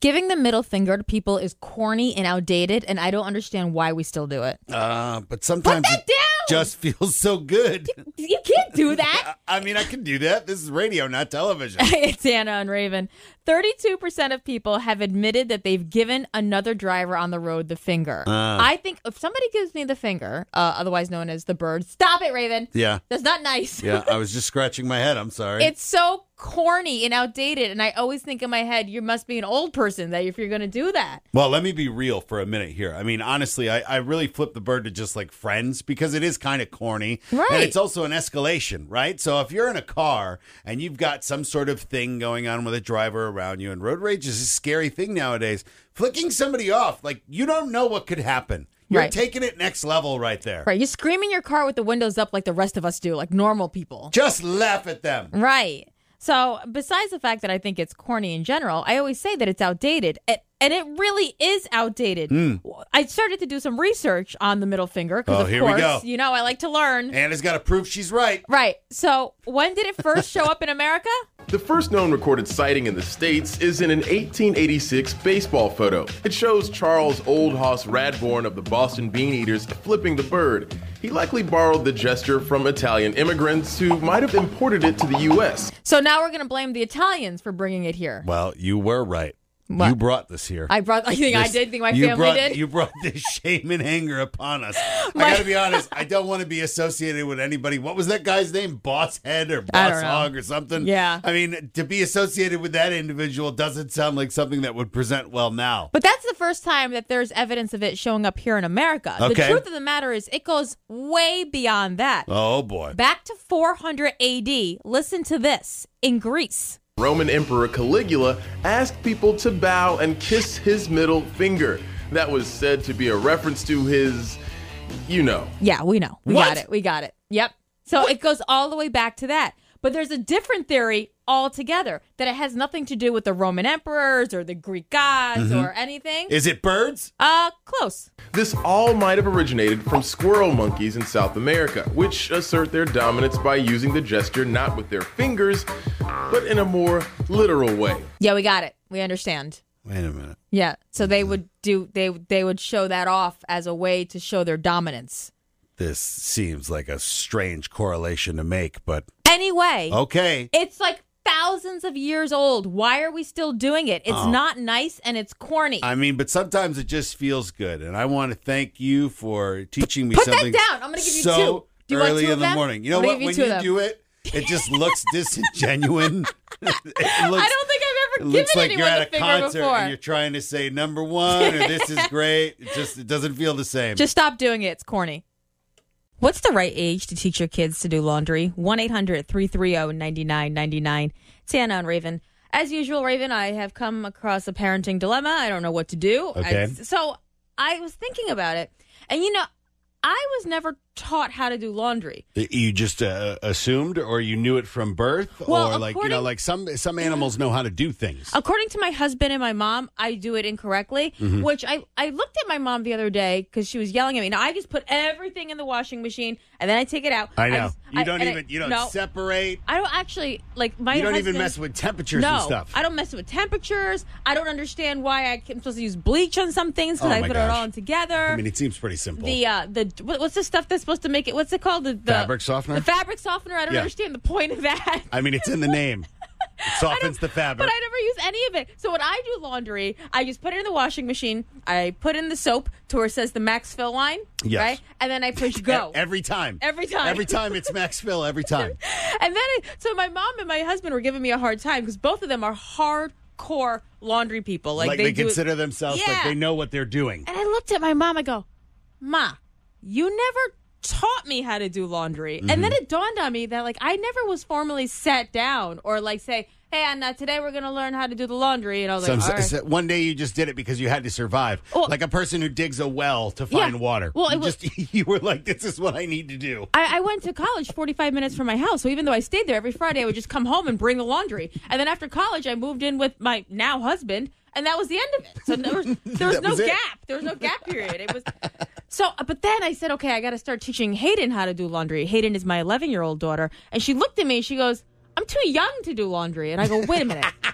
Giving the middle finger to people is corny and outdated, and I don't understand why we still do it. But sometimes Put that down! just feels so good. You can't do that. I mean, I can do that. This is radio, not television. It's Anna and Raven. 32% of people have admitted that they've given another driver on the road the finger. I think if somebody gives me the finger, otherwise known as the bird, stop it, Raven. Yeah. That's not nice. Yeah, I was just scratching my head. I'm sorry. It's so corny and outdated, and I always think in my head, you must be an old person that if you're going to do that. Well, let me be real for a minute here. I mean, honestly, I really flip the bird to just like friends because it is kind of corny. Right. And it's also an escalation, right? So if you're in a car and you've got some sort of thing going on with a driver around you, and road rage is a scary thing nowadays, flicking somebody off, like you don't know what could happen. You're Right. taking it next level right there. Right. You scream in your car with the windows up like the rest of us do, like normal people. Just laugh at them. Right. So besides the fact that I think it's corny in general, I always say that it's outdated. And it really is outdated. I started to do some research on the middle finger because, of here we course, go. you know I like to learn. Anna's got to prove she's right. Right. So when did it first show up in America? The first known recorded sighting in the States is in an 1886 baseball photo. It shows Charles Oldhouse Radbourne of the Boston Bean Eaters flipping the bird. He likely borrowed the gesture from Italian immigrants who might have imported it to the U.S. So now we're going to blame the Italians for bringing it here. Well, you were right. What? You brought this here. I think I did think my family did. You brought this shame and anger upon us. I got to be honest. I don't want to be associated with anybody. What was that guy's name? Boss Head or I Boss don't know. Hog or something? Yeah. I mean, to be associated with that individual doesn't sound like something that would present well now. But that's the first time that there's evidence of it showing up here in America. The Okay. truth of the matter is it goes way beyond that. Oh, boy. Back to 400 AD, listen to this, in Greece. Roman Emperor Caligula asked people to bow and kiss his middle finger. That was said to be a reference to his, you know. Yeah, we know. We What? got it. Yep. So it goes all the way back to that. But there's a different theory altogether that it has nothing to do with the Roman emperors or the Greek gods or anything. Is it birds? Close. This all might have originated from squirrel monkeys in South America, which assert their dominance by using the gesture not with their fingers, but in a more literal way. Yeah, we got it. We understand. Wait a minute. Yeah. So they would they would show that off as a way to show their dominance. This seems like a strange correlation to make, but Anyway, okay. it's like thousands of years old. Why are we still doing it? It's not nice and it's corny. I mean, but sometimes it just feels good, and I want to thank you for teaching me Put something. that down. I'm going to give you so two. Do you want early two in of the them? morning. You know I'm gonna what? give When two of you them. do it, it just looks disingenuine. It looks, I don't think I've it ever looks given like you're anyone at the a finger concert before. and you're trying to say number one or this is great. It doesn't feel the same. Just stop doing it. It's corny. What's the right age to teach your kids to do laundry? 1-800-330-9999. It's Anna and Raven. As usual, Raven, I have come across a parenting dilemma. I don't know what to do. Okay. So I was thinking about it. And, you know, I was never taught how to do laundry. You just assumed, or you knew it from birth, Well, or like some animals know how to do things. According to my husband and my mom, I do it incorrectly, Mm-hmm. which I looked at my mom the other day because she was yelling at me. Now, I just put everything in the washing machine and then I take it out. I know. You don't no, separate. I don't actually, like, my You don't husband, even mess with temperatures no, and stuff. I don't mess with temperatures. I don't understand why I'm supposed to use bleach on some things because Oh I my put it gosh. all in together. I mean, it seems pretty simple. What's the stuff that's supposed to make it? What's it called? The Fabric softener? The fabric softener. I don't Yeah. understand the point of that. I mean, it's in the name. It softens the fabric. But I never use any of it. So when I do laundry, I just put it in the washing machine. I put in the soap to where it says the Max Fill line. Yes. Right? And then I push go. Every time. Every time. Every time it's Max Fill, every time. And then, so my mom and my husband were giving me a hard time because both of them are hardcore laundry people. Like they do it- consider themselves like Yeah. they know what they're doing. And I looked at my mom. I go, Ma, you never taught me how to do laundry. And then it dawned on me that, like, I never was formally sat down or, like, say, hey, Anna, today we're going to learn how to do the laundry. And I was like, all right. So one day you just did it because you had to survive. Well- like a person who digs a well to find Yeah. water. Well, it you were like, this is what I need to do. I went to college 45 minutes from my house. So even though I stayed there every Friday, I would just come home and bring the laundry. And then after college, I moved in with my now husband. And that was the end of it. So there was That no was it. gap. There was no gap period. It was so. But then I said, okay, I got to start teaching Hayden how to do laundry. Hayden is my 11-year-old daughter, and she looked at me. and She goes, "I'm too young to do laundry." And I go, "Wait a minute,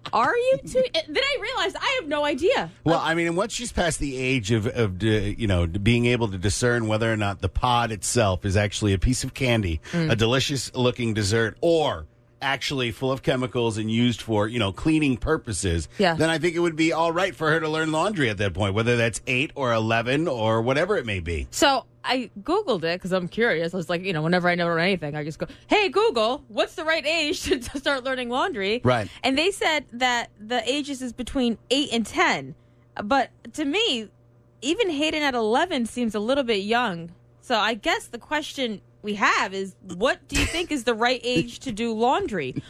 Are you too? Then I realized I have no idea. Well, I mean, and once she's past the age of being able to discern whether or not the pod itself is actually a piece of candy, a delicious looking dessert, or actually full of chemicals and used for, cleaning purposes, then I think it would be all right for her to learn laundry at that point, whether that's 8 or 11 or whatever it may be. So I Googled it because I'm curious. I was like, whenever I know anything, I just go, hey, Google, what's the right age to start learning laundry? Right. And they said that the ages is between 8 and 10. But to me, even Hayden at 11 seems a little bit young. So I guess the question we have is, what do you think is the right age to do laundry?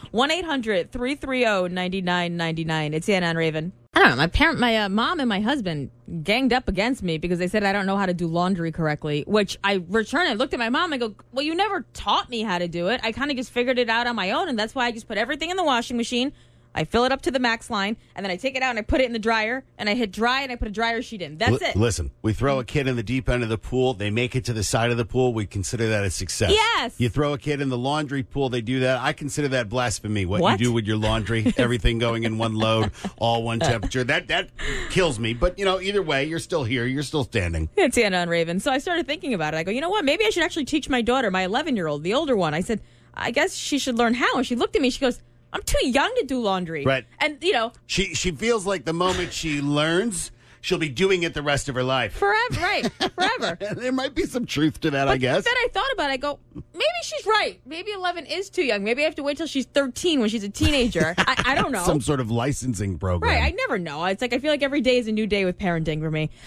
1-800-330-9999. It's Anna and Raven. I don't know. My mom and my husband ganged up against me because they said I don't know how to do laundry correctly, which I returned. I looked at my mom and go, well, you never taught me how to do it. I kind of just figured it out on my own, and that's why I just put everything in the washing machine. I fill it up to the max line, and then I take it out and I put it in the dryer, and I hit dry, and I put a dryer sheet in. That's it. Listen, we throw a kid in the deep end of the pool. They make it to the side of the pool. We consider that a success. Yes. You throw a kid in the laundry pool. They do that. I consider that blasphemy. What you do with your laundry, everything going in one load, all one temperature. That kills me. But, either way, you're still here. You're still standing. It's Anna and Raven. So I started thinking about it. I go, you know what? Maybe I should actually teach my daughter, my 11-year-old, the older one. I said, I guess she should learn how. And she looked at me. She goes, I'm too young to do laundry. Right. And, She feels like the moment she learns, she'll be doing it the rest of her life. Forever, right. Forever. There might be some truth to that, I guess. Then I thought about it. I go, maybe she's right. Maybe 11 is too young. Maybe I have to wait till she's 13 when she's a teenager. I don't know. Some sort of licensing program. Right. I never know. It's like I feel like every day is a new day with parenting for me.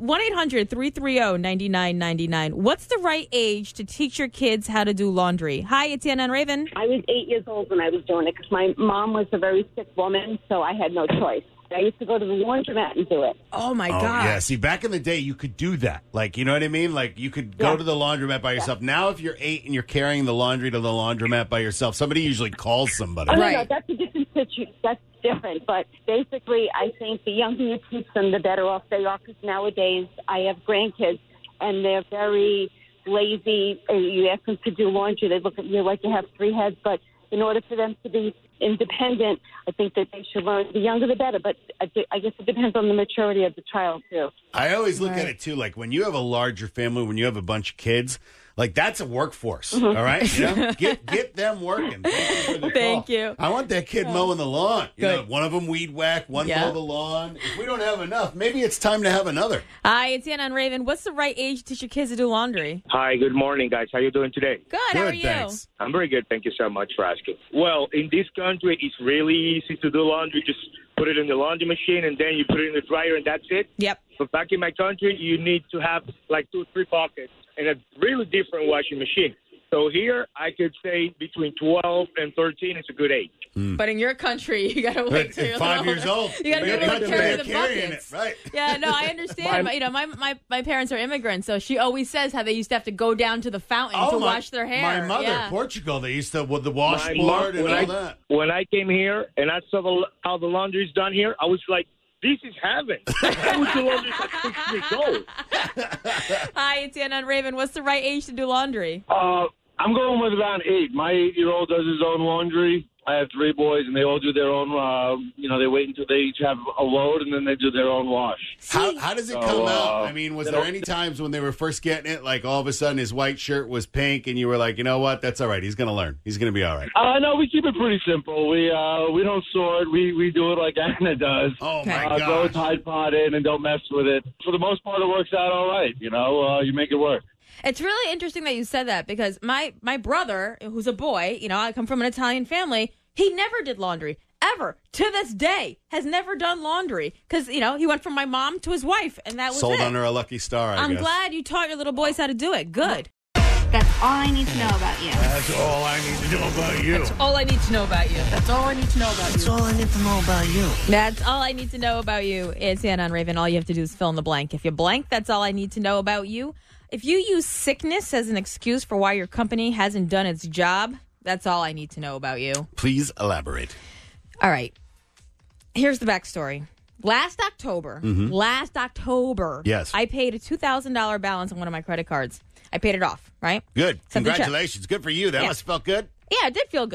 1-800-330-9999. What's the right age to teach your kids how to do laundry? Hi, it's Anna and Raven. I was 8 years old when I was doing it because my mom was a very sick woman, so I had no choice. I used to go to the laundromat and do it. Oh, my God. Yeah, see, back in the day, you could do that. Like, you know what I mean? Like, you could go to the laundromat by yourself. Now, if you're 8 and you're carrying the laundry to the laundromat by yourself, somebody usually calls somebody. Oh, no, that's a different situation. That's different. But basically, I think the younger you teach them, the better off they are. Because nowadays, I have grandkids, and they're very lazy. You ask them to do laundry, they look at you like you have 3 heads. But in order for them to be independent, I think that they should learn. The younger, the better. But I guess it depends on the maturity of the child, too. I always look at it, too, like when you have a larger family, when you have a bunch of kids, like that's a workforce, all right? Get them working. Thank you. I want that kid mowing the lawn. One of them weed whack, one mow the lawn. If we don't have enough, maybe it's time to have another. Hi, it's Anna and Raven. What's the right age to teach your kids to do laundry? Hi, good morning, guys. How you doing today? Good. How are you? Thanks. I'm very good. Thank you so much for asking. Well, in this country, it's really easy to do laundry. Just put it in the laundry machine, and then you put it in the dryer, and that's it. Yep. But back in my country, you need to have like 2 or 3 pockets and a really different washing machine. So here, I could say between 12 and 13 is a good age. But in your country, you got to wait till you're 5 years old. You got to be able to carry the carrying buckets. it, right? Yeah, no, I understand. But, my parents are immigrants, so she always says how they used to have to go down to the fountain to wash their hair. My mother, Portugal, they used to with the washboard and all that. When I came here and I saw how the laundry is done here, I was like, this is heaven. I was the laundry at 6 weeks old. Hi, it's Anna and Raven. What's the right age to do laundry? I'm going with around 8. My 8-year-old does his own laundry. I have 3 boys, and they all do their own, they wait until they each have a load, and then they do their own wash. How does it come out? I mean, was there any times when they were first getting it, like all of a sudden his white shirt was pink, and you were like, you know what, that's all right. He's going to learn. He's going to be all right. No, we keep it pretty simple. We don't sort. We do it like Anna does. Oh, my gosh. Throw a Tide Pod in and don't mess with it. For the most part, it works out all right. You make it work. It's really interesting that you said that because my brother, who's a boy, I come from an Italian family, he never did laundry, ever, to this day, has never done laundry because, he went from my mom to his wife, and that was Sold it. on her a lucky star, I guess. I'm glad you taught your little boys how to do it. Good. That's all I need to know about you. That's all I need to know about you. That's all I need to know about you. That's all I need to know about you. That's all I need to know about you. That's all I need to know about you. It's Anna and Raven. All you have to do is fill in the blank. If you blank, that's all I need to know about you. If you use sickness as an excuse for why your company hasn't done its job, that's all I need to know about you. Please elaborate. All right. Here's the backstory. Last October, Yes. I paid a $2,000 balance on one of my credit cards. I paid it off, right? Good. Sent the check. Congratulations. Good for you. That must have felt good. Yeah, it did feel good.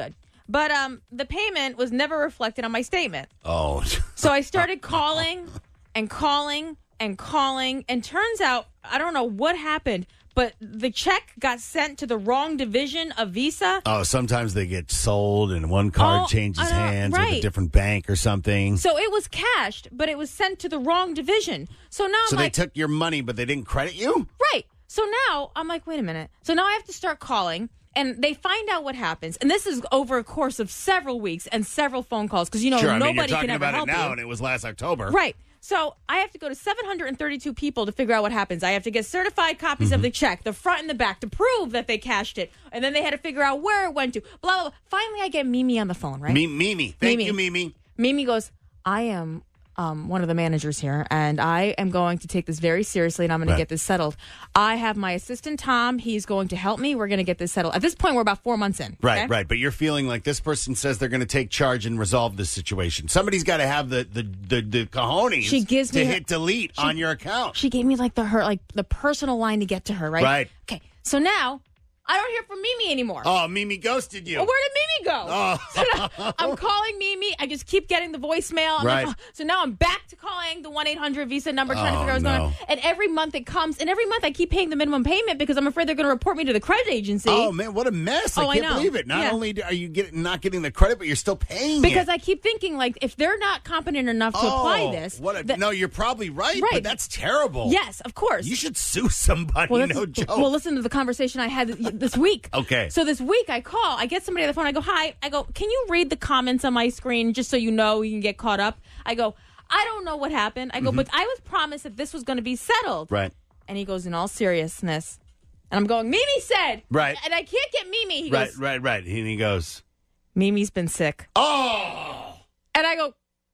But the payment was never reflected on my statement. Oh. So I started calling and calling and calling, and turns out, I don't know what happened, but the check got sent to the wrong division of Visa. Oh, sometimes they get sold and one card changes hands with a right. different bank or something. So it was cashed, but it was sent to the wrong division. So now So I'm they like, took your money, but they didn't credit you? right. So now I'm like, wait a minute. So now I have to start calling. And they find out what happens. And this is over a course of several weeks and several phone calls because, Sure, I mean, nobody you're can talking ever about help it now, you. and it was last October. Right. So I have to go to 732 people to figure out what happens. I have to get certified copies Mm-hmm. of the check, the front and the back, to prove that they cashed it. And then they had to figure out where it went to. Blah, blah, blah. Finally, I get Mimi on the phone, right? Mimi. Thank Mimi. you, Mimi. Mimi goes, I am one of the managers here, and I am going to take this very seriously, and I'm going to get this settled. I have my assistant, Tom. He's going to help me. We're going to get this settled. At this point, we're about 4 months in. Right, okay? right. But you're feeling like this person says they're going to take charge and resolve this situation. Somebody's got to have the cojones She gives to me hit delete on your account. She gave me the personal line to get to her, right? Right. Okay, so now I don't hear from Mimi anymore. Oh, Mimi ghosted you. Well, where did Mimi go? Oh. So now I'm calling Mimi. I just keep getting the voicemail. I'm Right. like, so now I'm back to calling the 1-800 Visa number trying to figure out what's going on. And every month it comes, and every month I keep paying the minimum payment because I'm afraid they're going to report me to the credit agency. Oh, man, what a mess. Oh, I I can't know. believe it. Not Yeah. only are you not getting the credit, but you're still paying because it. I keep thinking, like, if they're not competent enough to apply this. No, you're probably right, Right. but that's terrible. Yes, of course. You should sue somebody, no joke. Well, listen to the conversation I had this week. Okay. So this week I call, I get somebody on the phone, I go, hi. I go, can you read the comments on my screen just so you know you can get caught up? I go, I don't know what happened. I go, but I was promised that this was going to be settled. Right. And he goes, in all seriousness. And I'm going, Mimi said. Right. And I can't get Mimi. He Right, goes, right. And he goes, Mimi's been sick. oh! And I go,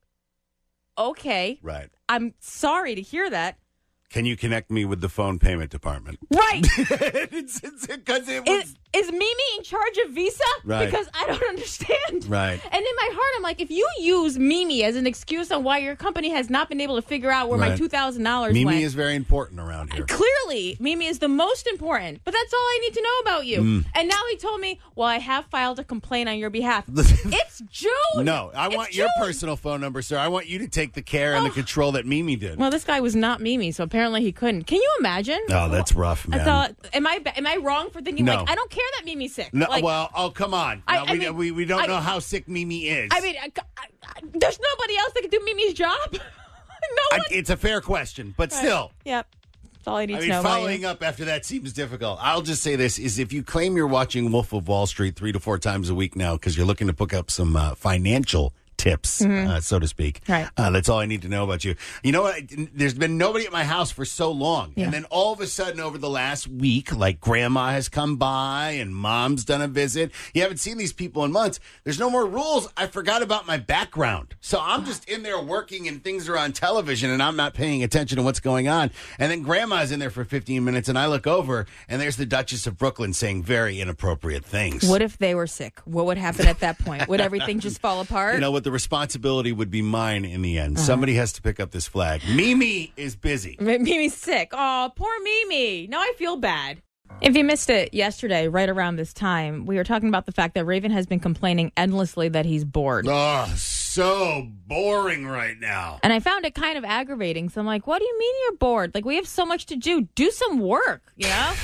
okay. Right. I'm sorry to hear that. Can you connect me with the phone payment department? Right. It's because it was... Is Mimi in charge of Visa? Right. Because I don't understand. Right. And in my heart, I'm like, if you use Mimi as an excuse on why your company has not been able to figure out where my Right. $2,000 went. Mimi is very important around here. Clearly, Mimi is the most important, but that's all I need to know about you. And now he told me, well, I have filed a complaint on your behalf. It's June. No, I It's want your June. personal phone number, sir. I want you to take the care and the control that Mimi did. Well, this guy was not Mimi, so apparently he couldn't. Can you imagine? Oh, that's rough, man. I thought, am I wrong for thinking, No. like, I don't care that Mimi's sick? No, Like, well, oh, come on. I No, mean, we don't I- know how sick Mimi is. I mean, there's nobody else that can do Mimi's job. No one. It's a fair question, but still. Yep. That's all I need I to mean, know about following you. up after that seems difficult. I'll just say this, is if you claim you're watching Wolf of Wall Street 3 to 4 times a week now because you're looking to pick up some financial tips, so to speak. Right. That's all I need to know about you. You know what? There's been nobody at my house for so long. Yeah. And then all of a sudden over the last week, like grandma has come by and mom's done a visit. You haven't seen these people in months. There's no more rules. I forgot about my background. So I'm just in there working and things are on television and I'm not paying attention to what's going on. And then grandma's in there for 15 minutes and I look over and there's the Duchess of Brooklyn saying very inappropriate things. What if they were sick? What would happen at that point? Would everything just fall apart? You know what? The responsibility would be mine in the end. Somebody has to pick up this flag. Mimi is busy. Mimi's sick. Oh, poor Mimi. Now I feel bad. If you missed it yesterday, right around this time, we were talking about the fact that Raven has been complaining endlessly that he's bored. Oh, so boring right now. And I found it kind of aggravating. So I'm like, what do you mean you're bored? Like, we have so much to do. Do some work, you know?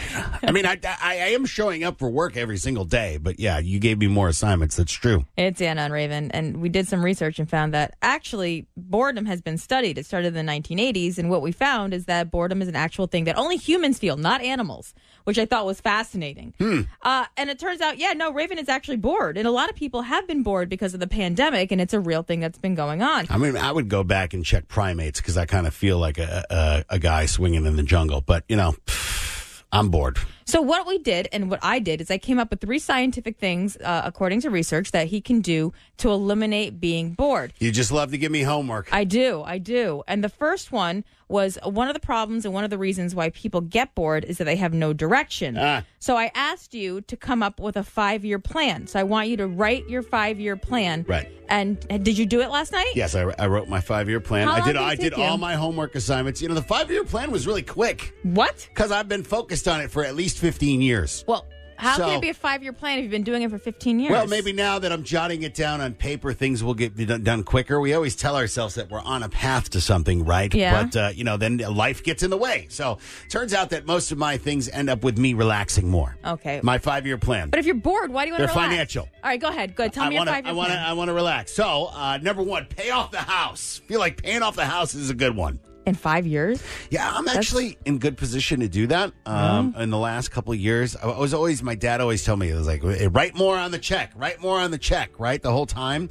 I mean, I am showing up for work every single day, but yeah, you gave me more assignments. That's true. It's Anna and Raven, and we did some research and found that actually boredom has been studied. It started in the 1980s, and what we found is that boredom is an actual thing that only humans feel, not animals, which I thought was fascinating. And it turns out, Raven is actually bored, and a lot of people have been bored because of the pandemic, and it's a real thing that's been going on. I mean, I would go back and check primates because I kind of feel like a guy swinging in the jungle, but, you know, I'm bored. So what we did and what I did is I came up with 3 scientific things, according to research, that he can do to eliminate being bored. You just love to give me homework. I do. And the first one was one of the problems and one of the reasons why people get bored is that they have no direction. So I asked you to come up with a 5-year plan. So I want you to write your 5-year plan. Right. And did you do it last night? Yes, I wrote my 5-year plan. How long did it I take did you? all my homework assignments. You know, the 5-year plan was really quick What? because I've been focused on it for at least 15 years. Well, How So- can it be a 5-year plan if you've been doing it for 15 years? Well, maybe now that I'm jotting it down on paper, things will get done quicker. We always tell ourselves that we're on a path to something, right? Yeah. But, then life gets in the way. So turns out that most of my things end up with me relaxing more. Okay. My 5-year plan. But if you're bored, why do you want to They're relax? financial. All right, go ahead. Good. Tell me your 5-year plan. I want to relax. So, number one, pay off the house. Feel like paying off the house is a good one. In 5 years? Yeah, I'm actually in good position to do that. In the last couple of years, my dad always told me, it was like, write more on the check, right the whole time.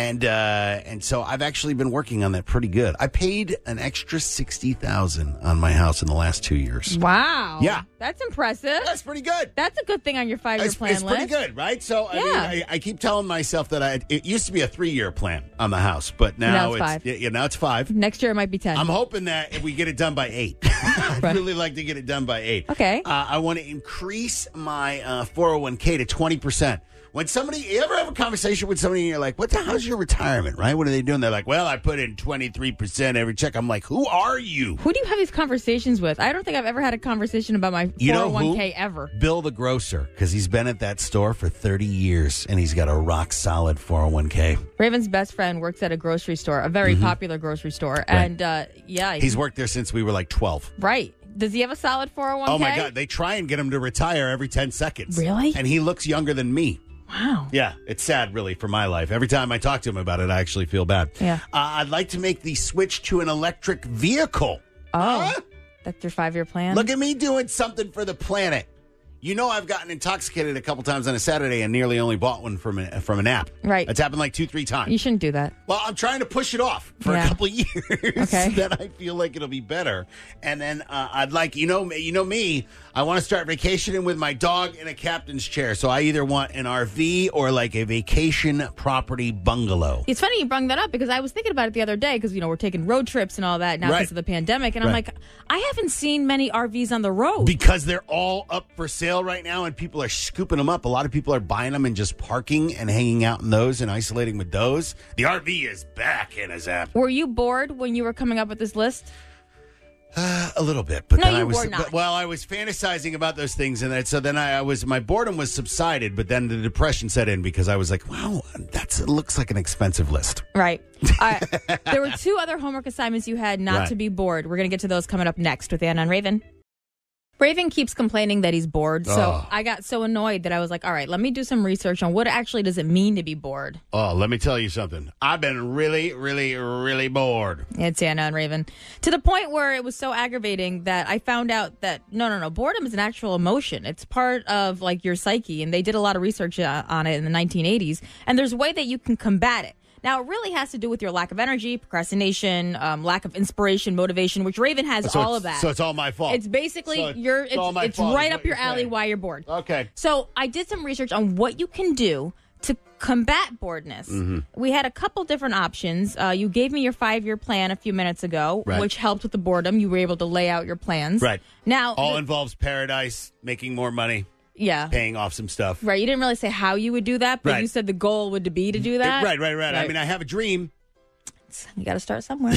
And so I've actually been working on that pretty good. I paid an extra $60,000 on my house in the last 2 years. Wow. Yeah. That's impressive. That's pretty good. That's a good thing on your 5-year plan It's list. pretty good, right? So Yeah. I keep telling myself that it used to be a 3-year plan on the house, but now, Now it's 5. Yeah, now it's 5. Next year it might be 10. I'm hoping that if we get it done by 8. I'd Right. really like to get it done by 8. Okay. I want to increase my 401k to 20%. When you ever have a conversation with somebody and you're like, how's your retirement, right? What are they doing? They're like, well, I put in 23% every check. I'm like, who are you? Who do you have these conversations with? I don't think I've ever had a conversation about my 401k ever. Bill the grocer, because he's been at that store for 30 years and he's got a rock solid 401k. Raven's best friend works at a grocery store, a very popular grocery store. And He's worked there since we were like 12. right. Does he have a solid 401k? Oh my God. They try and get him to retire every 10 seconds. Really? And he looks younger than me. Wow. Yeah, it's sad, really, for my life. Every time I talk to him about it, I actually feel bad. Yeah. I'd like to make the switch to an electric vehicle. Oh. Huh? That's your 5-year plan? Look at me doing something for the planet. You know, I've gotten intoxicated a couple times on a Saturday and nearly only bought one from an app. Right. It's happened like 2-3 times. You shouldn't do that. Well, I'm trying to push it off for a couple of years. Okay. Then I feel like it'll be better. And then I'd like, you know me, I want to start vacationing with my dog in a captain's chair. So I either want an RV or like a vacation property bungalow. It's funny you brought that up because I was thinking about it the other day because, we're taking road trips and all that now Right. because of the pandemic. And I'm Right. like, I haven't seen many RVs on the road. Because they're all up for sale right now and people are scooping them up. A lot of people are buying them and just parking and hanging out in those and isolating with those. The RV is back in a zap. Were you bored when you were coming up with this list? A little bit, but No, then you I was were not. I was fantasizing about those things, and then my boredom was subsided, but then the depression set in because I was like, wow, it looks like an expensive list. Right. There were 2 other homework assignments you had not Right. to be bored. We're going to get to those coming up next with Anna and Raven. Raven keeps complaining that he's bored, so I got so annoyed that I was like, all right, let me do some research on what actually does it mean to be bored. Oh, let me tell you something. I've been really, really, really bored. It's Anna and Raven. To the point where it was so aggravating that I found out that, no, boredom is an actual emotion. It's part of, like, your psyche, and they did a lot of research on it in the 1980s, and there's a way that you can combat it. Now, it really has to do with your lack of energy, procrastination, lack of inspiration, motivation, which Raven has all of that. So it's all my fault. It's basically it's all my it's fault, right is up what your you're alley saying. while you're bored. Okay. So I did some research on what you can do to combat boredness. Mm-hmm. We had a couple different options. You gave me your 5-year plan a few minutes ago, Right. which helped with the boredom. You were able to lay out your plans. Right. Now, All involves paradise, making more money, yeah. paying off some stuff. Right. You didn't really say how you would do that, but Right. you said the goal would be to do that. Right. I mean, I have a dream. You got to start somewhere.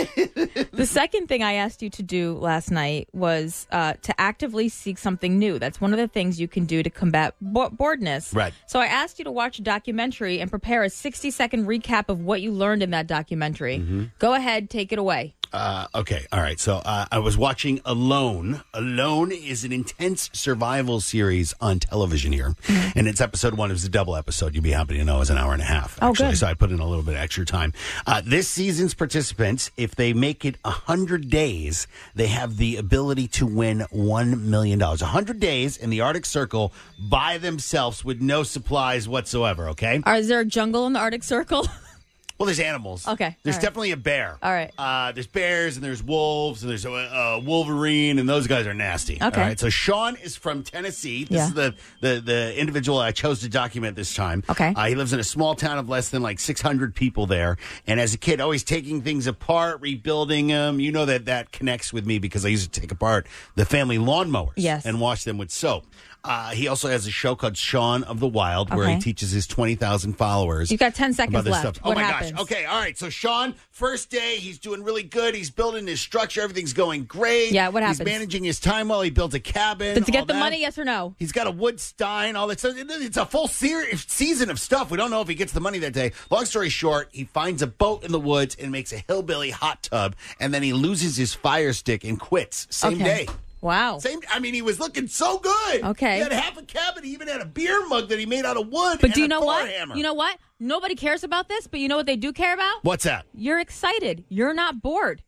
The second thing I asked you to do last night was to actively seek something new. That's one of the things you can do to combat boredness. Right. So I asked you to watch a documentary and prepare a 60-second recap of what you learned in that documentary. Mm-hmm. Go ahead, take it away. Okay. All right. So I was watching Alone. Alone is an intense survival series on television here. And it's episode 1. It was a double episode. You'd be happy to know it was an hour and a half. Oh, Actually. good. So I put in a little bit of extra time. This season's participants, if they make it 100 days, they have the ability to win $1 million. 100 days in the Arctic Circle by themselves with no supplies whatsoever. Okay. Is there a jungle in the Arctic Circle? Well, there's animals. Okay, There's all right. definitely a bear. All right. There's bears and there's wolves and there's a Wolverine and those guys are nasty. Okay. All right. So Sean is from Tennessee. This Yeah. is the individual I chose to document this time. Okay. He lives in a small town of less than like 600 people there. And as a kid, always taking things apart, rebuilding them. You know that connects with me because I used to take apart the family lawnmowers Yes. and wash them with soap. He also has a show called Shaun of the Wild where Okay. he teaches his 20,000 followers. You've got 10 seconds about this left. stuff. Oh What my happens? kids. Okay, all right. So Sean, first day, he's doing really good. He's building his structure. Everything's going great. Yeah, what happens? He's managing his time while he builds a cabin. Did to all get the that. money, yes or no? He's got a wood stein, all that stuff. It's a full season of stuff. We don't know if he gets the money that day. Long story short, he finds a boat in the woods and makes a hillbilly hot tub, and then he loses his fire stick and quits same day. Wow. He was looking so good. Okay. He had half a cabin. He even had a beer mug that he made out of wood. But and do you a know Thor what? hammer. You know what? Nobody cares about this, but you know what they do care about? What's that? You're excited. You're not bored.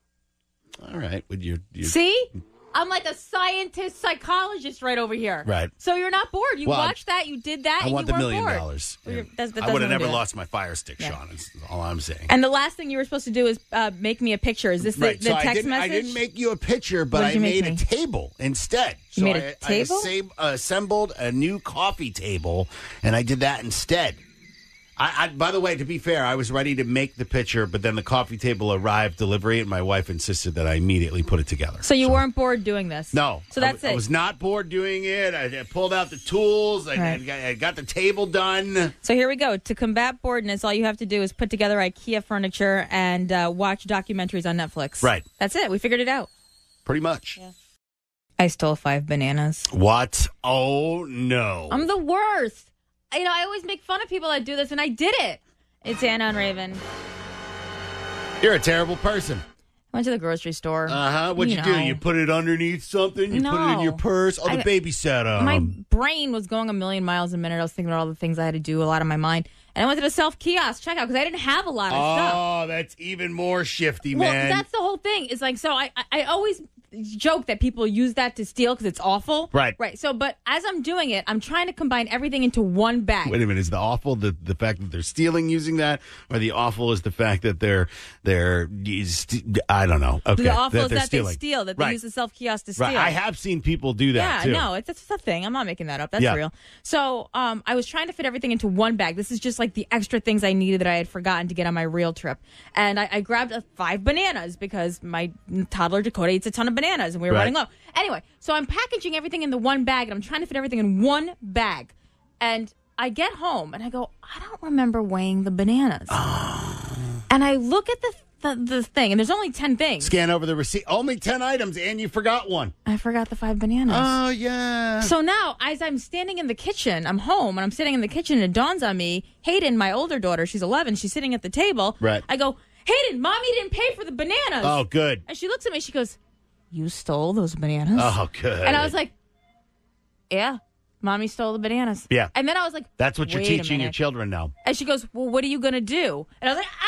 All right. Would you See? I'm like a scientist, psychologist right over here. Right. So you're not bored. You Well, watched that, you did that, I and want you the $1 weren't million. bored. Well, that I would have doesn't never do it. lost my fire stick, Sean. Is all I'm saying. And the last thing you were supposed to do is make me a picture. Is this Right. the So text I message? didn't make you a picture, but What did I you make made a me? table instead. You made a table? I assembled a new coffee table, and I did that instead. By the way, to be fair, I was ready to make the picture, but then the coffee table arrived delivery, and my wife insisted that I immediately put it together. So you weren't bored doing this? No. So that's I it. was not bored doing it. I pulled out the tools. I got the table done. So here we go. To combat boredness, all you have to do is put together IKEA furniture and watch documentaries on Netflix. Right. That's it. We figured it out. Pretty much. Yeah. I stole 5 bananas. What? Oh, no. I'm the worst. You know, I always make fun of people that do this, and I did it. It's Anna and Raven. You're a terrible person. I went to the grocery store. What'd you do? You put it underneath something? You put it in your purse? Oh, the baby sat on. My brain was going a million miles a minute. I was thinking about all the things I had to do, a lot on my mind. And I went to the self-kiosk checkout because I didn't have a lot of stuff. Oh, that's even more shifty, Well, man. that's the whole thing. It's like, so I always joke that people use that to steal because it's awful. Right. Right. So, but as I'm doing it, I'm trying to combine everything into one bag. Wait a minute. Is the awful the fact that they're stealing using that, or the awful is the fact that they're I don't know. Okay. The awful is they're that stealing. they steal, that they Right. use the self-kiosk to steal. Right. I have seen people do that, Yeah, too. no, it's a thing. I'm not making that up. That's Yeah. real. So I was trying to fit everything into one bag. This is just like the extra things I needed that I had forgotten to get on my real trip. And I grabbed 5 bananas because my toddler Dakota eats a ton of bananas and we were Right. running low. Anyway, so I'm packaging everything in the one bag and I'm trying to fit everything in one bag. And I get home and I go, I don't remember weighing the bananas. And I look at the thing and there's only 10 things. Scan over the receipt. Only 10 items, and you forgot one. I forgot the 5 bananas. Oh, yeah. So now, as I'm standing in the kitchen, I'm home, and I'm sitting in the kitchen, and it dawns on me, Hayden, my older daughter, she's 11, she's sitting at the table. Right. I go, Hayden, Mommy didn't pay for the bananas. Oh, good. And she looks at me, she goes, you stole those bananas? Oh, good. And I was like, yeah, Mommy stole the bananas. Yeah. And then I was like, That's what you're wait a teaching your minute. children now. And she goes, well, what are you going to do? And I was like,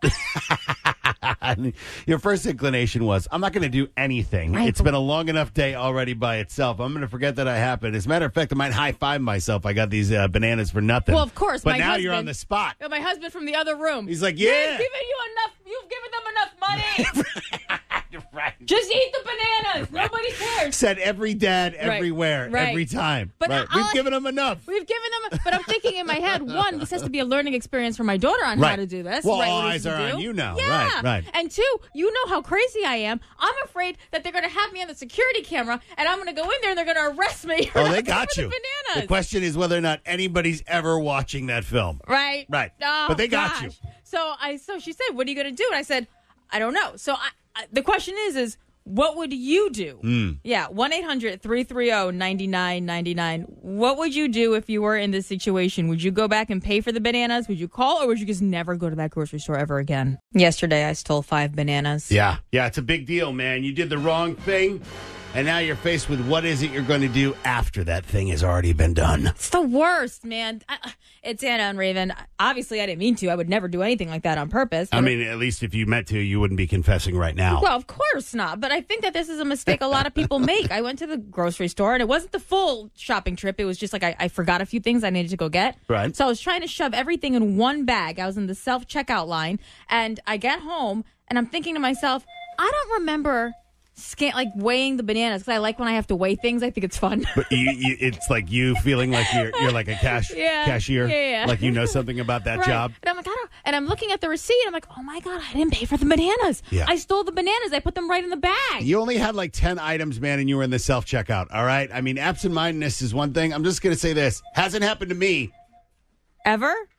Your first inclination was, I'm not going to do anything. Right. It's been a long enough day already by itself. I'm going to forget that I happened. As a matter of fact, I might high-five myself. I got these bananas for nothing. Well, of course, But my now you're husband- on the spot. my husband from the other room. He's like, They've yeah. given you enough. You've given them enough money. Right. Just eat the bananas. Nobody cares. Said every dad, everywhere, Right. every time. But right. I'll- We've given them enough. We've given them, but I'm thinking in my head, one, this has to be a learning experience for my daughter on how Right. to do this. Well, right, all what eyes to are do. on you now. Yeah. Right, right. And two, you know how crazy I am. I'm afraid that they're going to have me on the security camera, and I'm going to go in there and they're going to arrest me. for Oh, not they paying got for you. The bananas. The question is whether or not anybody's ever watching that film. Right. Right. Oh, But they got gosh. you. So she said, "What are you going to do?" And I said, "I don't know." So the question is what would you do? Yeah, 1-800-330-9999. What would you do if you were in this situation? Would you go back and pay for the bananas? Would you call, or would you just never go to that grocery store ever again? Yesterday, I stole 5 bananas. Yeah. Yeah, it's a big deal, man. You did the wrong thing, and now you're faced with what is it you're going to do after that thing has already been done. It's the worst, man. It's Anna and Raven. Obviously, I didn't mean to. I would never do anything like that on purpose. I mean, at least if you meant to, you wouldn't be confessing right now. Well, of course not. But I think that this is a mistake a lot of people make. I went to the grocery store, and it wasn't the full shopping trip. It was just like I forgot a few things I needed to go get. Right. So I was trying to shove everything in one bag. I was in the self-checkout line, and I get home, and I'm thinking to myself, I don't remember weighing the bananas, because I like when I have to weigh things. I think it's fun. But it's like you feeling like you're like a cashier. Yeah. Like you know something about that Right. job. And I'm like, and I'm looking at the receipt, and I'm like, oh my God, I didn't pay for the bananas. Yeah. I stole the bananas. I put them right in the bag. You only had like 10 items, man, and you were in the self-checkout, all right? I mean, absent-mindedness is one thing. I'm just going to say this. Hasn't happened to me. Ever?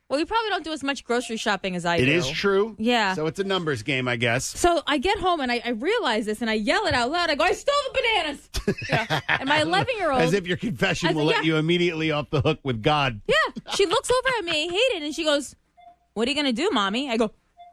Well, you probably don't do as much grocery shopping as I do. It is true. Yeah. So it's a numbers game, I guess. So I get home and I realize this and I yell it out loud. I go, I stole the bananas. And my 11-year-old. As if your confession will let you immediately off the hook with God. Yeah. She looks over at me, Hayden, and she goes, what are you going to do, Mommy? I go,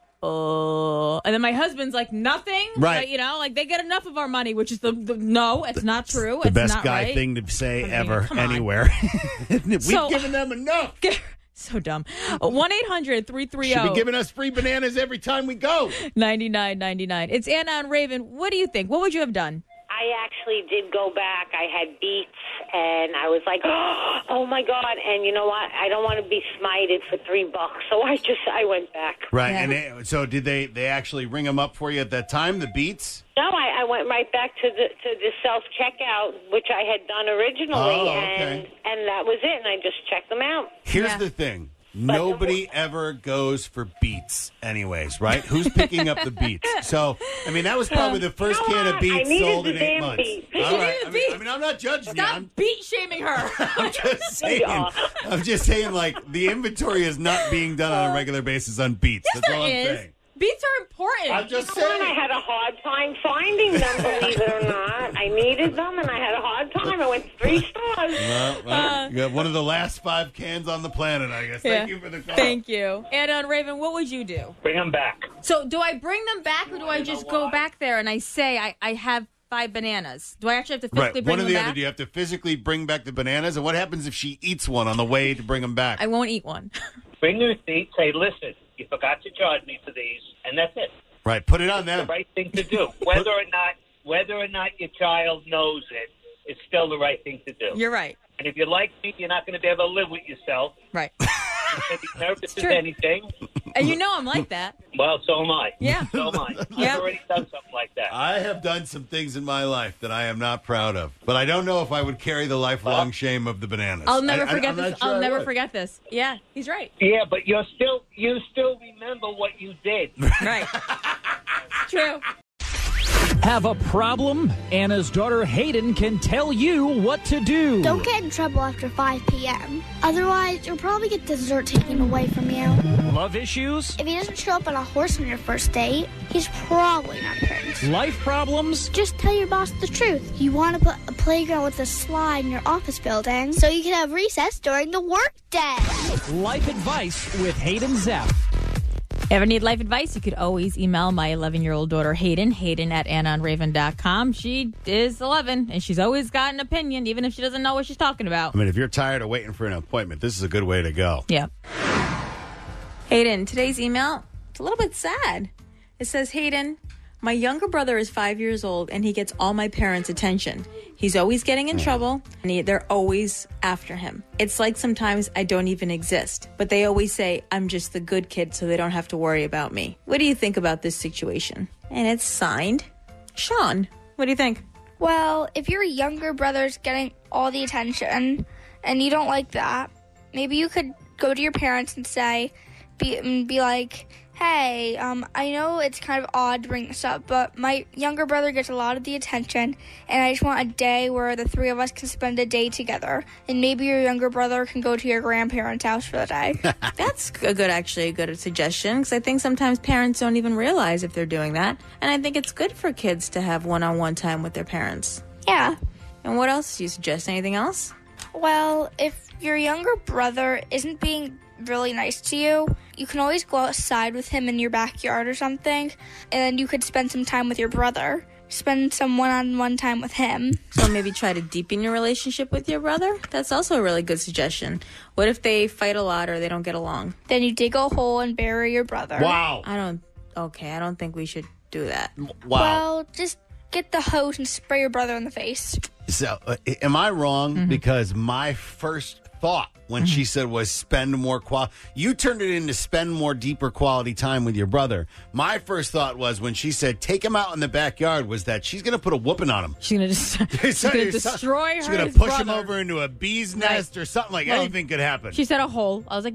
oh. And then my husband's like, nothing. Right. Like they get enough of our money, which is no, it's not true. The it's best not guy right. thing to say ever, come on. anywhere. We've So- given them enough. So dumb. 1-800-330. Should be giving us free bananas every time we go. $99.99. It's Anna and Raven. What do you think? What would you have done? I actually did go back. I had beets, and I was like, oh, my God. And you know what? I don't want to be smited for $3, so I went back. Right. Yeah. And so did they actually ring them up for you at that time, the beats? No, I went right back to the self-checkout, which I had done originally, Oh, okay. and that was it, and I just checked them out. Here's the thing. Nobody ever goes for beets anyways, right? Who's picking up the beets? So, I mean, that was probably the first You know can of what? beets I needed sold the in 8 damn months. beets. All right. needed the beets. I mean, I'm not judging you. Stop beat shaming her. I'm just saying. Yeah. I'm just saying, like, the inventory is not being done on a regular basis on beets. Yes, That's all I'm there is. saying. Beets are important. I'm just Come on, I saying. had a hard time finding them, believe it or not. I needed them, and I had a hard time. I went 3 stores. Well, you got one of the last 5 cans on the planet, I guess. Thank you for the call. Thank you. Anna and Raven, what would you do? Bring them back. So do I bring them back or do I just go back there and I say I have 5 bananas? Do I actually have to physically Right, bring one or them the back? other. Do you have to physically bring back the bananas? And what happens if she eats one on the way to bring them back? I won't eat one. Bring the receipt. Say, listen, you forgot to charge me for these, and that's it. Right, put it on The them. right thing to do. Whether or not your child knows it, it's still the right thing to do. You're right. And if you're like me, you're not going to be able to live with yourself. Right. You're going to be nervous as true. anything. And you know I'm like that. Well, so am I. Yeah. So am I. Yeah. I've already done something like that. I have done some things in my life that I am not proud of, but I don't know if I would carry the lifelong shame of the bananas. I'll never forget I'm not this. sure I'll I never would. forget this. Yeah, he's right. Yeah, but you still remember what you did. Right. True. Have a problem? Anna's daughter Hayden can tell you what to do. Don't get in trouble after 5 p.m. Otherwise, you'll probably get dessert taken away from you. Love issues? If he doesn't show up on a horse on your first date, he's probably not a prince. Life problems? Just tell your boss the truth. You want to put a playground with a slide in your office building so you can have recess during the workday. Life advice with Hayden Zeff. Ever need life advice? You could always email my 11-year-old daughter, Hayden at AnnaandRaven.com. She is 11, and she's always got an opinion, even if she doesn't know what she's talking about. I mean, if you're tired of waiting for an appointment, this is a good way to go. Yeah. Hayden, today's email, it's a little bit sad. It says, Hayden, my younger brother is 5 years old, and he gets all my parents' attention. He's always getting in trouble, and they're always after him. It's like sometimes I don't even exist, but they always say I'm just the good kid so they don't have to worry about me. What do you think about this situation? And it's signed, Sean. What do you think? Well, if your younger brother's getting all the attention and you don't like that, maybe you could go to your parents and say, be like, hey, I know it's kind of odd to bring this up, but my younger brother gets a lot of the attention, and I just want a day where the 3 of us can spend a day together, and maybe your younger brother can go to your grandparents' house for the day. That's a good suggestion, because I think sometimes parents don't even realize if they're doing that, and I think it's good for kids to have one-on-one time with their parents. Yeah. And what else do you suggest? Anything else? Well, if your younger brother isn't being really nice to you, you can always go outside with him in your backyard or something, and then you could spend some time with your brother. Spend some one-on-one time with him. So maybe try to deepen your relationship with your brother? That's also a really good suggestion. What if they fight a lot or they don't get along? Then you dig a hole and bury your brother. Wow. I don't think we should do that. Wow. Well, just get the hose and spray your brother in the face. So, am I wrong? Because my first thought when she said was spend more you turned it into spend more deeper quality time with your brother. My first thought was when she said take him out in the backyard was that she's going to put a whooping on him. She's going to destroy her. She's going to push him over into a bee's nest or something like anything could happen. She said a hole. I was like, no,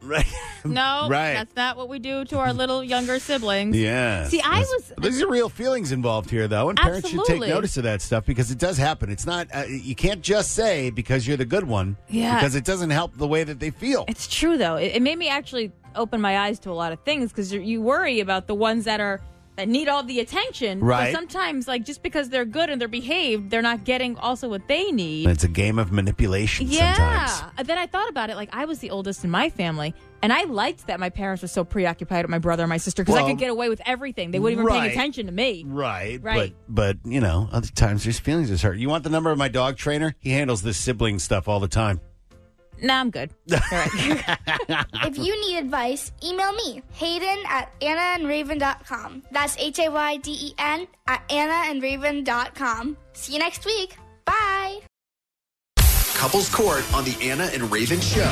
Right. No, Right. that's not what we do to our little younger siblings. Yeah. See, There's real feelings involved here, though, and parents should Absolutely. take notice of that stuff because it does happen. It's not, you can't just say because you're the good one. Yeah. Because it doesn't help the way that they feel. It's true, though. It made me actually open my eyes to a lot of things because you worry about the ones that need all the attention. Right. But sometimes, like, just because they're good and they're behaved, they're not getting also what they need. And it's a game of manipulation sometimes. And then I thought about it. Like, I was the oldest in my family, and I liked that my parents were so preoccupied with my brother and my sister because I Well, could get away with everything. They wouldn't even pay right. attention to me. Right. Right. But you know, other times there's feelings is hurt. You want the number of my dog trainer? He handles this sibling stuff all the time. Nah, I'm good. All right. If you need advice, email me, Hayden at AnnaandRaven.com. That's HAYDEN at AnnaandRaven.com. See you next week. Bye. Couples Court on the Anna and Raven Show.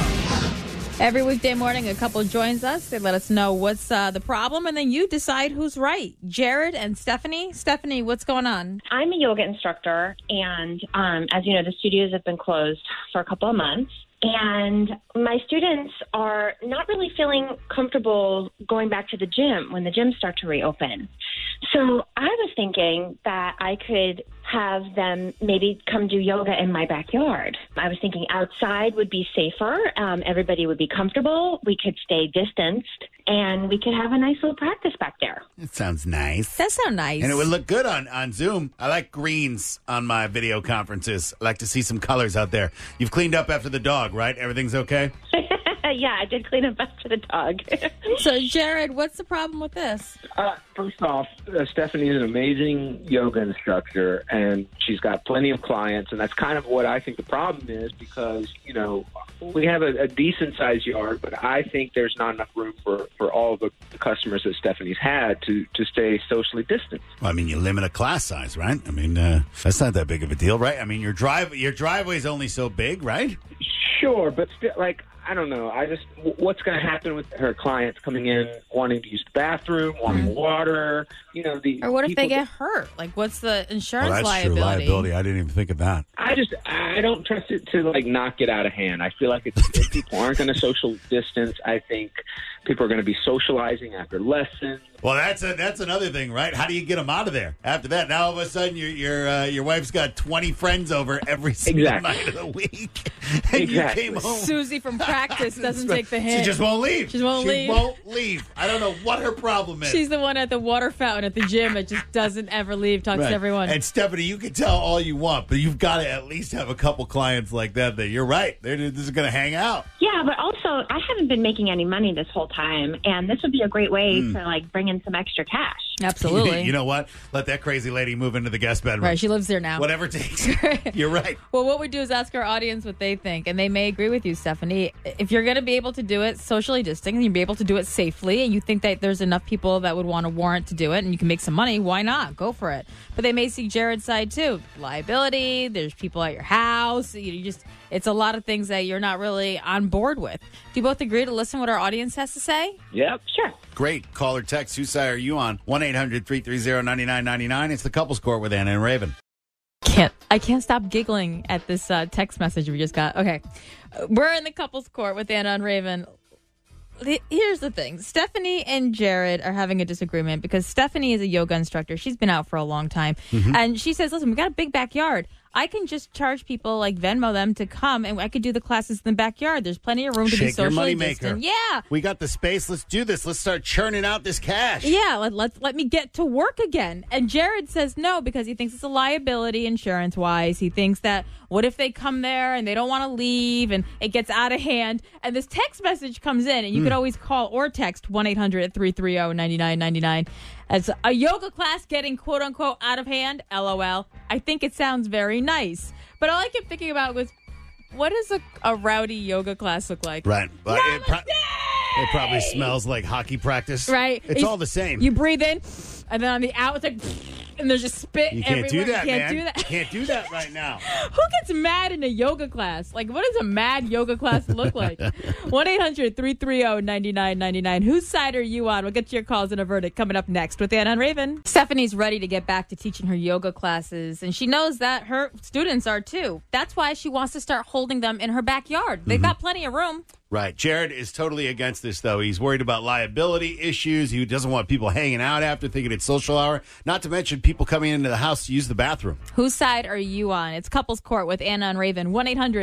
Every weekday morning, a couple joins us. They let us know what's the problem, and then you decide who's right. Jared and Stephanie. Stephanie, what's going on? I'm a yoga instructor, and as you know, the studios have been closed for a couple of months. And my students are not really feeling comfortable going back to the gym when the gyms start to reopen. So I was thinking that I could have them maybe come do yoga in my backyard. I was thinking outside would be safer. Everybody would be comfortable. We could stay distanced, and we could have a nice little practice back there. It sounds nice. That sounds nice. And it would look good on Zoom. I like greens on my video conferences. I like to see some colors out there. You've cleaned up after the dog, right? Everything's okay? Yeah, I did clean up after the dog. So, Jared, what's the problem with this? First off, Stephanie is an amazing yoga instructor, and she's got plenty of clients, and that's kind of what I think the problem is because, you know, we have a decent-sized yard, but I think there's not enough room for all the customers that Stephanie's had to stay socially distant. Well, I mean, you limit a class size, right? I mean, that's not that big of a deal, right? I mean, your driveway's only so big, right? Sure, but still, like, I don't know. What's going to happen with her clients coming in, wanting to use the bathroom, wanting water? You know, Or what if they get hurt? Like, what's the insurance Well, that's liability? true. Liability. I didn't even think of that. I don't trust it to like not get out of hand. I feel like if people aren't going to social distance, I think people are going to be socializing after lessons. Well, that's another thing, right? How do you get them out of there after that? Now all of a sudden your wife's got 20 friends over every single night of the week, and you came home. Susie from practice doesn't take the hint. She just won't leave. She won't leave. I don't know what her problem is. She's the one at the water fountain at the gym that just doesn't ever leave, talks to everyone. And Stephanie, you can tell all you want, but you've got to at least have a couple clients like that. That you're right. They're just going to hang out. Yeah, but also I haven't been making any money this whole time, and this would be a great way to like bring in some extra cash. Absolutely. You know what? Let that crazy lady move into the guest bedroom. Right, she lives there now. Whatever it takes. You're right. Well, what we do is ask our audience what they think, and they may agree with you, Stephanie. If you're going to be able to do it socially distant, and you'll be able to do it safely, and you think that there's enough people that would want a warrant to do it, and you can make some money, why not? Go for it. But they may see Jared's side too. Liability, there's people at your house, it's a lot of things that you're not really on board with. Do you both agree to listen to what our audience has to say? Yep. Sure. Great. Call or text. Whose side are you on? 1-800-330-9999. It's the Couples Court with Anna and Raven. I can't stop giggling at this text message we just got. Okay. We're in the Couples Court with Anna and Raven. Here's the thing. Stephanie and Jared are having a disagreement because Stephanie is a yoga instructor. She's been out for a long time. Mm-hmm. And she says, listen, we got a big backyard. I can just charge people, like Venmo them to come, and I could do the classes in the backyard. There's plenty of room to be Shake your socially moneymaker. distant. Yeah. We got the space. Let's do this. Let's start churning out this cash. Yeah, let me get to work again. And Jared says no because he thinks it's a liability insurance-wise. He thinks that what if they come there and they don't want to leave and it gets out of hand? And this text message comes in, and you could always call or text 1-800-330-9999. As a yoga class getting quote-unquote out of hand, LOL. I think it sounds very nice. But all I kept thinking about was, what does a rowdy yoga class look like? Right. But it probably smells like hockey practice. Right. It's all the same. You breathe in, And then on the out, it's like, and there's just spit You can't everywhere. do that, you can't man. do that. You can't do that right now. Who gets mad in a yoga class? Like, what does a mad yoga class look like? 1-800-330-9999. Whose side are you on? We'll get to your calls and a verdict coming up next with Anna and Raven. Stephanie's ready to get back to teaching her yoga classes, and she knows that her students are too. That's why she wants to start holding them in her backyard. They've got plenty of room. Right. Jared is totally against this, though. He's worried about liability issues. He doesn't want people hanging out after, thinking it's social hour. Not to mention people coming into the house to use the bathroom. Whose side are you on? It's Couples Court with Anna and Raven.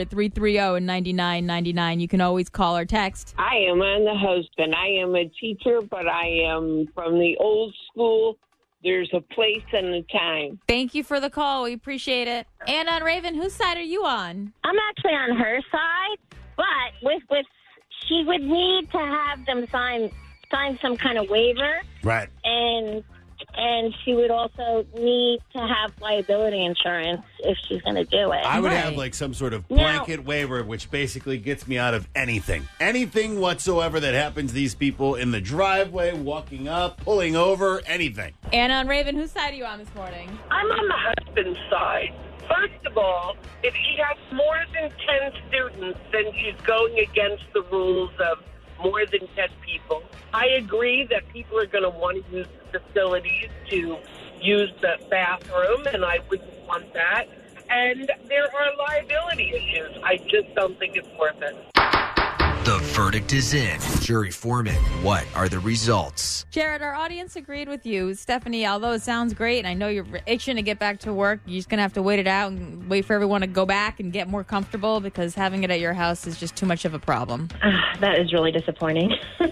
1-800-330-9999. You can always call or text. I am on the husband. I am a teacher, but I am from the old school. There's a place and a time. Thank you for the call. We appreciate it. Anna and Raven, whose side are you on? I'm actually on her side, but with she would need to have them sign some kind of waiver. Right. And she would also need to have liability insurance if she's going to do it. I would have like some sort of blanket waiver, which basically gets me out of anything. Anything whatsoever that happens to these people in the driveway, walking up, pulling over, anything. Anna and Raven, whose side are you on this morning? I'm on the husband's side. First of all, if he has more than 10 students, then he's going against the rules of more than 10 people. I agree that people are going to want to use the facilities to use the bathroom, and I wouldn't want that. And there are liability issues. I just don't think it's worth it. The verdict is in. Jury foreman, what are the results? Jared, our audience agreed with you. Stephanie, although it sounds great, and I know you're itching to get back to work, you're just going to have to wait it out and wait for everyone to go back and get more comfortable because having it at your house is just too much of a problem. That is really disappointing.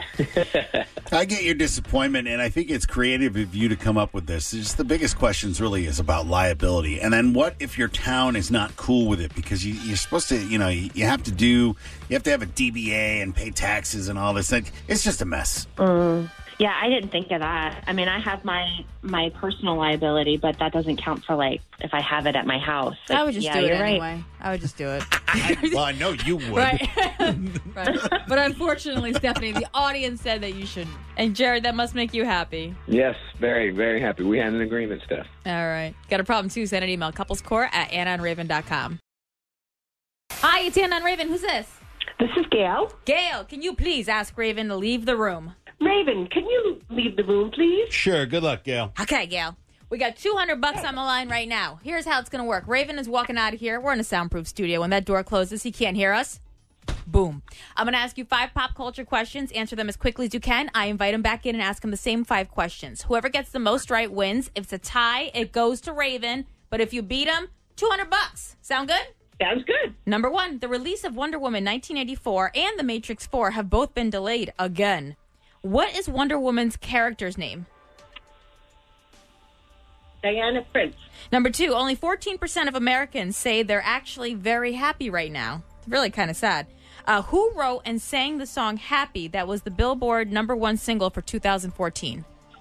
I get your disappointment, and I think it's creative of you to come up with this. It's just the biggest questions really is about liability. And then what if your town is not cool with it? Because you're supposed to, you have to have a DBA and pay taxes and all this. It's just a mess. Yeah, I didn't think of that. I mean, I have my personal liability, but that doesn't count for, if I have it at my house. I would just do it anyway. Right. I would just do it. Well, I know you would. Right. Right. But unfortunately, Stephanie, the audience said that you shouldn't. And Jared, that must make you happy. Yes, very, very happy. We had an agreement, Steph. All right. Got a problem, too? Send an email, couplescourt@AnnaandRaven.com. Hi, it's Anna and Raven. Who's this? This is Gail. Gail, can you please ask Raven to leave the room? Raven, can you leave the room, please? Sure. Good luck, Gail. Okay, Gail. We got $200 on the line right now. Here's how it's going to work. Raven is walking out of here. We're in a soundproof studio. When that door closes, he can't hear us. Boom. I'm going to ask you 5 pop culture questions. Answer them as quickly as you can. I invite him back in and ask him the same 5 questions. Whoever gets the most right wins. If it's a tie, it goes to Raven. But if you beat him, $200. Sound good? Sounds good. Number 1, the release of Wonder Woman 1984 and The Matrix 4 have both been delayed again. What is Wonder Woman's character's name? Diana Prince. Number 2, only 14% of Americans say they're actually very happy right now. It's really kind of sad. Who wrote and sang the song Happy that was the Billboard #1 single for 2014?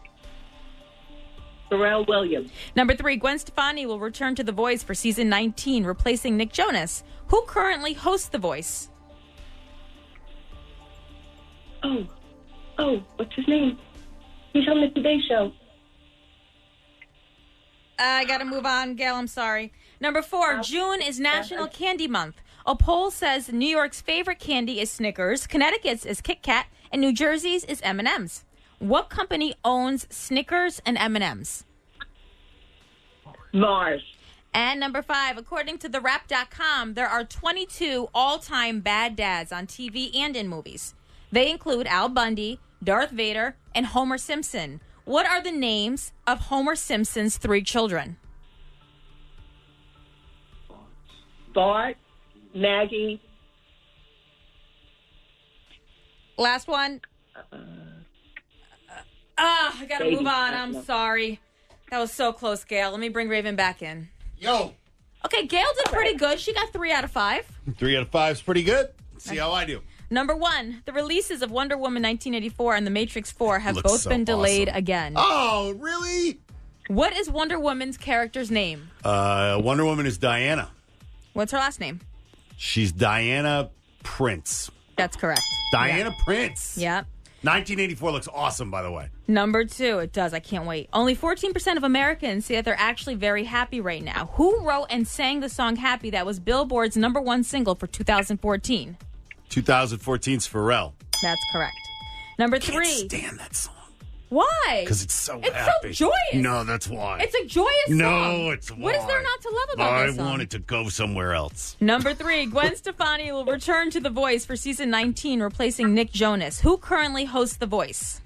Pharrell Williams. Number 3, Gwen Stefani will return to The Voice for season 19, replacing Nick Jonas. Who currently hosts The Voice? Oh, what's his name? He's on the Today Show. I got to move on, Gail. I'm sorry. Number 4, June is National Candy Month. A poll says New York's favorite candy is Snickers, Connecticut's is Kit Kat, and New Jersey's is M&M's. What company owns Snickers and M&M's? Mars. And number 5, according to TheWrap.com, there are 22 all-time bad dads on TV and in movies. They include Al Bundy, Darth Vader, and Homer Simpson. What are the names of Homer Simpson's 3 children? Bart, Maggie. Last one. I gotta move on. I'm sorry. That was so close, Gail. Let me bring Raven back in. Yo. Okay, Gail did pretty good. She got 3 out of 5. 3 out of 5 is pretty good. Let's see how I do. Number 1, the releases of Wonder Woman 1984 and The Matrix 4 have both so been delayed awesome. again. Oh, really? What is Wonder Woman's character's name? Wonder Woman is Diana. What's her last name? She's Diana Prince. That's correct. Diana Prince. Yeah. 1984 looks awesome, by the way. Number 2, it does. I can't wait. Only 14% of Americans say that they're actually very happy right now. Who wrote and sang the song Happy that was Billboard's #1 single for 2014? 2014's Pharrell. That's correct. Number 3. Can't stand that song. Why? Because it's so It's happy. so joyous. No, that's why. It's a joyous song. No, it's why. What is there not to love about this song? I want it to go somewhere else. Number 3, Gwen Stefani will return to The Voice for season 19, replacing Nick Jonas. Who currently hosts The Voice?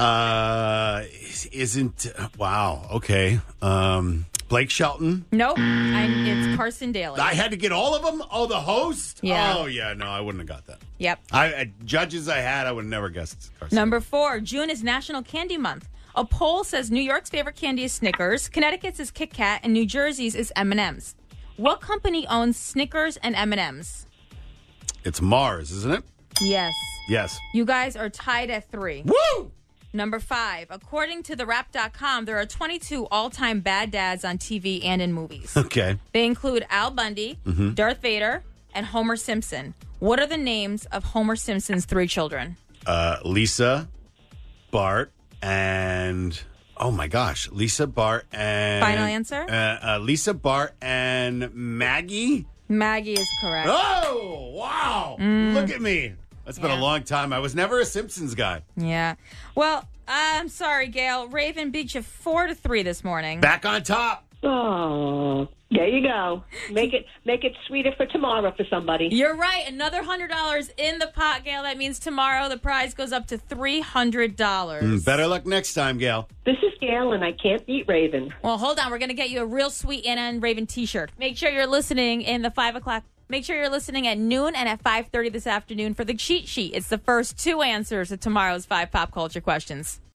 Wow, okay. Blake Shelton? Nope. It's Carson Daly. I had to get all of them? Oh, the host? Yeah. Oh, yeah, no, I wouldn't have got that. Yep. Judges I had, I would have never guessed Carson. Number 4, June is National Candy Month. A poll says New York's favorite candy is Snickers, Connecticut's is Kit Kat, and New Jersey's is M&M's. What company owns Snickers and M&M's? It's Mars, isn't it? Yes. Yes. You guys are tied at 3. Woo! Number 5, according to TheWrap.com, there are 22 all-time bad dads on TV and in movies. Okay. They include Al Bundy, Darth Vader, and Homer Simpson. What are the names of Homer Simpson's 3 children? Lisa, Bart, and... Oh, my gosh. Lisa, Bart, and... Final answer? Lisa, Bart, and Maggie? Maggie is correct. Oh, wow. Look at me. That's been a long time. I was never a Simpsons guy. Yeah. Well, I'm sorry, Gail. Raven beat you 4-3 this morning. Back on top. Oh, there you go. Make it sweeter for tomorrow for somebody. You're right. Another $100 in the pot, Gail. That means tomorrow the prize goes up to $300. Better luck next time, Gail. This is Gail, and I can't beat Raven. Well, hold on. We're going to get you a real sweet Anna and Raven t-shirt. Make sure you're listening in the 5 o'clock. Make sure you're listening at noon and at 5:30 this afternoon for the cheat sheet. It's the first 2 answers to tomorrow's 5 pop culture questions.